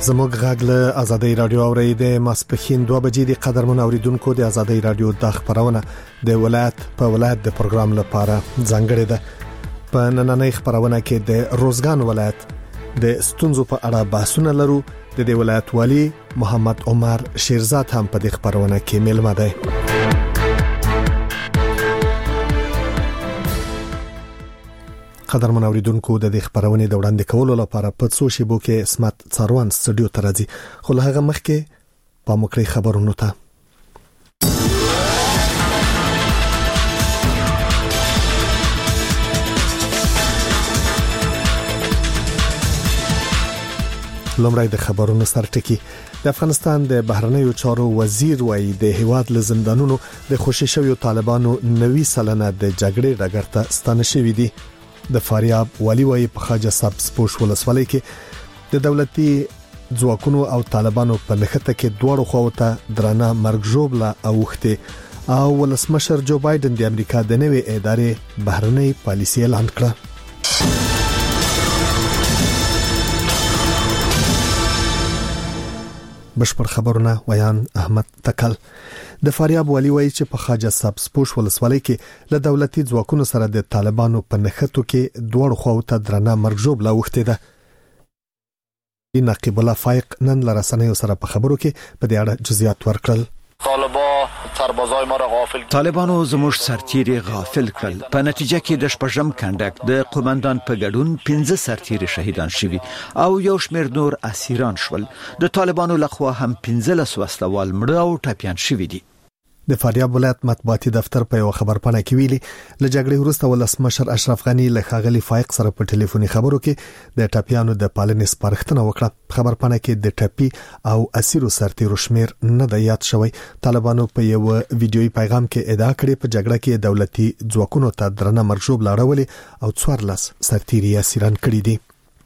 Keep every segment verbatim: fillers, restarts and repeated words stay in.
زموږ غږ له آزادۍ رادیو اوري د ماسپخین دوه بجې د قدرمن اوریدونکو د آزادۍ رادیو د خبرونه د ولایت په ولایت د پروګرام لپاره ځانګړې ده. په نننۍ خبرونه کې د روزګان ولایت د ستونزو په اړه بحثونه لرو. د دې ولایت والی محمد عمر شیرزاد هم په دې خبرونه کې ملمه ده. قدرمن اوریدونکو د دې خبرونه د وړاندې کولو لپاره په څو شیبو کې اسمت څاروان سټوډیو ته راځي. خو له هغه مخکې په مکرې خبرونو ته لومړی د خبرونو سرټکی. د افغانستان د بهرنیو چارو وزیر وایي د هیواد له زندانونو د خوشی شویو طالبانو نوي سلنه د جګړې ډګر ته ستانه شوي دي. د فاریاب والی وایي په خواجه سبز پوش ولسوالۍ کې د دولتي ځواکونو او طالبانو په نښته کې دوړو خواو ته درانه مرګ ژوبله اوخته او ولسمشر جو بایدن د امریکا د نوې ادارې بهرنۍ پالیسي اعلان کړه. بشپړ خبرونه ویان احمد تکل. د فاریاب والی وایي چې په خواجه سبز پوش ولسوالۍ کې له دولتي ځواکونو سره د طالبانو په نښتو کې دوړو خواو ته درانه مرګ ژوبله اوخته ده. نقیب الله فایق نن لرسنیو سره په خبرو کې په دې اړه جزئیات ورکړل. طالبان سربازای ما را غافل طالبانو زموږ سرتیری غافل کړل. په نتیجه کې د شپږم کنډک د قومندان په ګډون پنځه سرتیری شهیدان شوي او یو شمېر نور اسیران شول. د طالبانو لخوا هم پنځه لس وسلوال مړه او ټپیان شوي دي. د فاریاب ولایت مطبوعاتي دفتر په یو خبرپاڼه کې ویلي له جګړې وروسته ولسمشر اشرف غنی له ښاغلي فایق سره په ټلیفوني خبرو کې د ټپیانو د پالنې سپارښتنه وکړه. خبرپاڼه کې د ټپي او اسیرو سرتیرو شمیر نه د یاد شوی. طالبانو په یو ویډیوي پیغام کې ادعا کړې په جګړه کې دولتي ځواکونو ته درنه مرجوب لاړولې او څوارلس سرتیري اسیران کړي دي.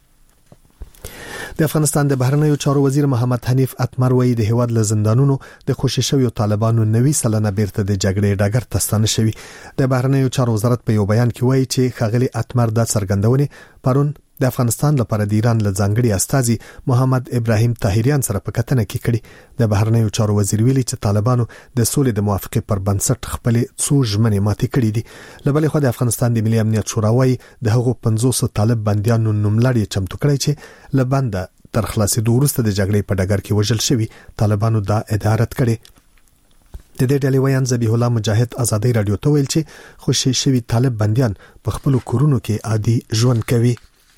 د افغانستان د بهرنیو چارو وزیر محمد حنیف اتمر وایي د هیواد له زندانونو د خوشی شویو طالبانو نوي سلنه بیرته د جګړې ډګر ته ستانه شوي. د بهرنیو چارو وزارت په یو بیان کې وایي چې ښاغلي اتمر د څرګندونې پرون د افغانستان لپاره د ایران له ځانګړي استازي محمد ابراهیم طاهریان سره په کتنه کې کړي. د بهرنیو چارو وزیر ویلي چې طالبانو د سولې د موافقې پر بنسټ خپل څو ژمنې ماتې کړې دي. له بلې خوا د افغانستان د ملي امنیت شورا وایي د هغو پنځوس طالب بنديانو نوملړ چمتو کړی چې له بنده تر خلاصېدو وروسته د جګړې په ډګر کې وژل شوي. طالبانو دا ادعا رد کړې. د دې ډلې ویان ذبیح الله مجاهد آزادۍ رادیو ته ویل چې خوشی شوي طالب بنديان په خپل کورونو کې عادي ژوند کوي.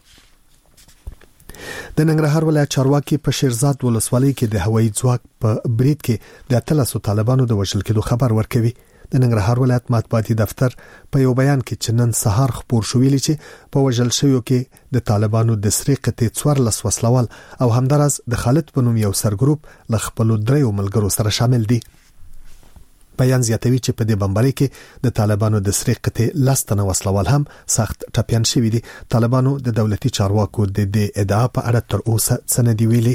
د ننګرهار ولایت چارواکي په شیرزاد ولسوالۍ کې د هوایي ځواک په برید کې د اتلسو طالبانو د وژل کېدو خبر ورکوي. د ننګرهار ولایت مطبوعاتي دفتر په یو بیان کې چې نن سهار خبر شوې چې په وژل شویو کې د طالبانو د سری قطې څوارلس وسلوال او همدارس د خالد په نوم یو سرګروپ ل خپل دریو ملګرو سره شامل دي. بیان زیاتوي چې په دې بمبارۍ کې د طالبانو د سری قطې لاستنه وسلوال هم سخت ټپیان شوي دي. طالبانو د دولتي چارواکو د دې ادعا په اړه تر اوسه څه نه دی ویلي.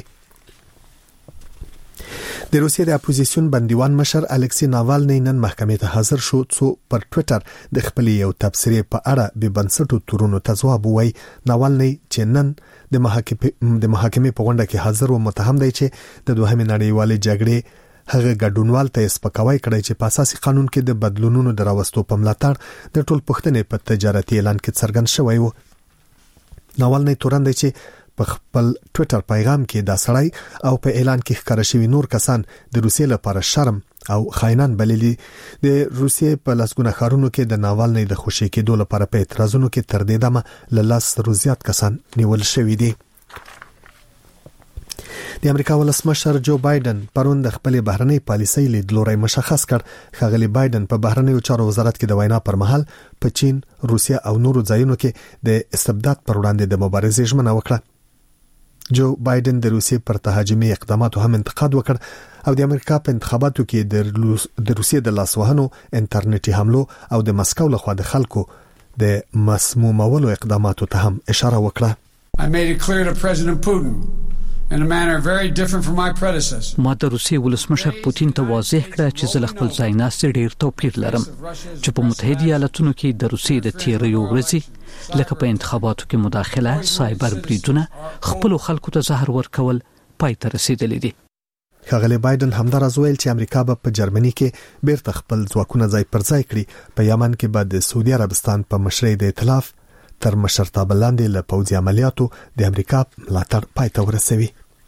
د روسیې د اپوزیسیون بندیوان مشر الکسی ناوالنی نن محکمې ته حاضر شو څو پر ټوئیټر د خپل یو تبصرې په اړه به بنسټو تورونو ته ځواب وایي. ناوالنی چې نن د محاکمې د محاکمې په غونډه کې حاضر و متهم دی چې د دوهمې نړیوالې جګړې هغه ګډونوال ته سپکاوی کړی چې په اساسي قانون کې د بدلونونو دراوستو په ملاتړ د ټول پښتنې په تجارتي اعلان کې څرګند شوی و. ناوالنی تورن دی چې په خپل ټوئیټر پیغام کې دا سړی او په اعلان کې ښکاره شوی نور کسان د روسیې لپاره شرم او خاینان بللي. د روسیې په لسګونه ښارونو کې د ناوالنی د خوشی کېدو لپاره په اعتراضونو کې تر دې دمه له لاس زیات کسان نیول شوي دي. د امریکا ولسمشر جو بایدن پرون د خپل بهرنۍ پالیسۍ لیدلوری مشخص کړ. ښاغلي بایدن په بهرنیو چارو وزارت کې د وینا پر مهال په چین، روسیه او نورو ځایونو کې د استبداد پر وړاندې د مبارزې ژمنه وکړه. جو بایدن د روسیې پر تهاجمي اقداماتو هم انتقاد وکړ او د امریکا په انتخاباتو کې د روسیې د لاسوهنو، انټرنیټي حملو او د مسکو لخوا د خلکو د مسمومولو اقداماتو ته هم اشاره وکړه. I made it clear to President Putin in a manner very different from my predecessor. ما د روسیې ولسمشر پوتین ته واضح کړ چې زه خپل ځای ناستې ډېر توپیر لرم چې په متحده ایالاتونو کې د روسیې د تیریو ورځې لکه په انتخاباتو کې مداخله، سایبر بریدونه، خپل خلکو ته زهر ورکول، پای ته رسیدلې دي. ښاغلی بایدن همداراز ویل چې امریکا به په جرمني کې بیرته خپل ځواکونه ځای پر ځای کړي. په یمن کې به د سعودي عربستان په مشرۍ د ائتلاف تر مشرتابه لاندې له پوځي عملیاتو د امریکا ملاتړ پای ته ورسوي.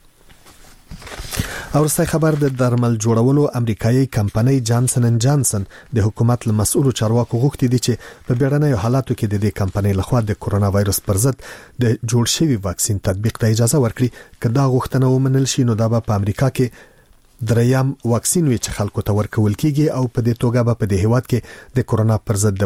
او وروستی خبر د درمل جوړولو امریکایي کمپنۍ جانسن اند جانسن د حکومت له مسؤلو چارواکو غوښتي دي چې په بیړنیو حالاتو کې د دې کمپنۍ لخوا د کورونا وایرس پر ضد د جوړ شوي واکسین تطبیق ته اجازه ورکړي. که دا غوښتنه ومنل شي نو دا به په امریکا کې دریم واکسین وي چې خلکو ته ورکول کیږي او په دې توګه به په دې هیواد کې د کورونا پر ضد